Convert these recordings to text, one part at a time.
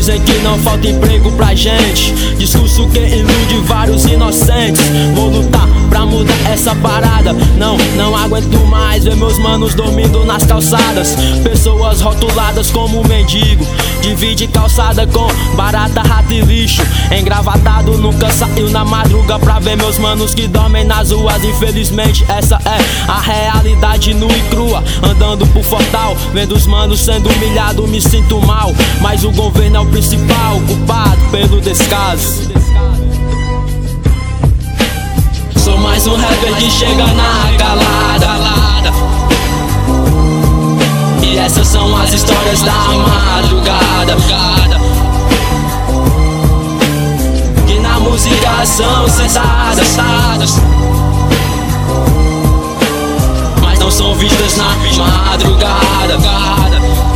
dizem que não falta emprego pra gente, discurso que ilude vários inocentes. Vou lutar pra mudar essa parada. Não aguento mais ver meus manos dormindo nas calçadas. Pessoas rotuladas como mendigo, divide calçada com barata, rato e lixo. Engravatado nunca saiu na madruga pra ver meus manos que dormem nas ruas. Infelizmente essa é a realidade nua e crua. Andando por Fortal, vendo os manos sendo humilhados, me sinto mal. Mas o governo é o principal culpado pelo descaso. Sou mais um rapper que chega na calada, e essas são as histórias da madrugada, que na música são sensadas, mas não são vistas na madrugada.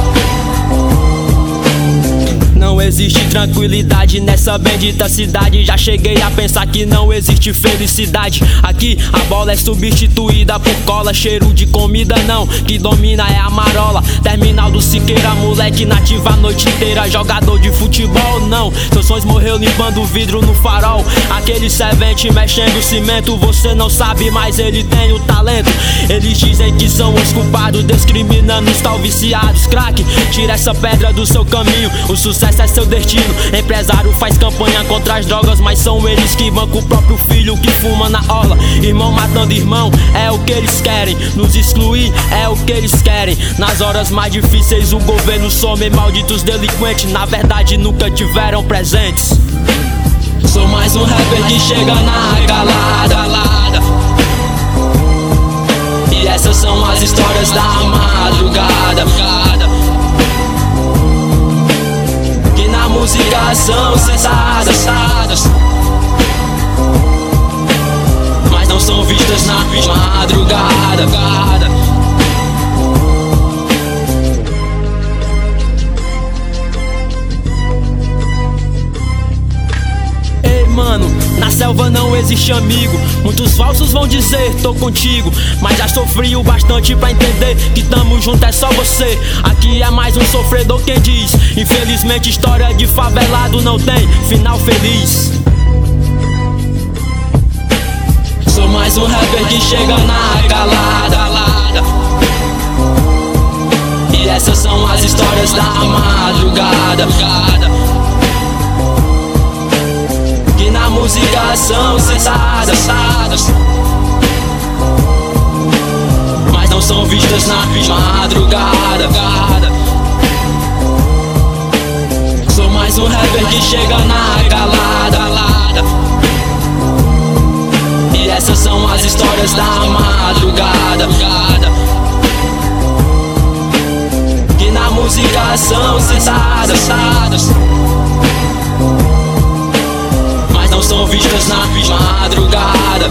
Não existe tranquilidade nessa bendita cidade. Já cheguei a pensar que não existe felicidade. Aqui a bola é substituída por cola. Cheiro de comida não, que domina é a marola. Terminal do Siqueira, moleque nativa a noite inteira. Jogador de futebol não, seus sonhos morreu limpando o vidro no farol. Aquele servente mexendo cimento, você não sabe, mas ele tem o talento. Eles dizem que são os culpados, discriminando os tal viciados. Crack, tira essa pedra do seu caminho, o sucesso é seu destino. Empresário faz campanha contra as drogas, mas são eles que bancam o próprio filho que fuma na orla. Irmão matando irmão, é o que eles querem. Nos excluir, é o que eles querem. Nas horas mais difíceis o governo some. Malditos delinquentes, na verdade nunca tiveram presentes. Sou mais um rapper que chega na calada, e essas são as histórias da madrugada, que na música são sensadas, mas não são vistas na madrugada. Mano, na selva não existe amigo. Muitos falsos vão dizer, tô contigo, mas já sofri o bastante pra entender que tamo junto é só você. Aqui é mais um sofredor quem diz. Infelizmente história de favelado não tem final feliz. Sou mais um rapper que chega na calada, e essas são as histórias da madrugada, que na música são sensadas, mas não são vistas na madrugada. Sou mais um rapper que chega na calada, e essas são as histórias da madrugada, que na música são sensadas, mas não são vistas na madrugada.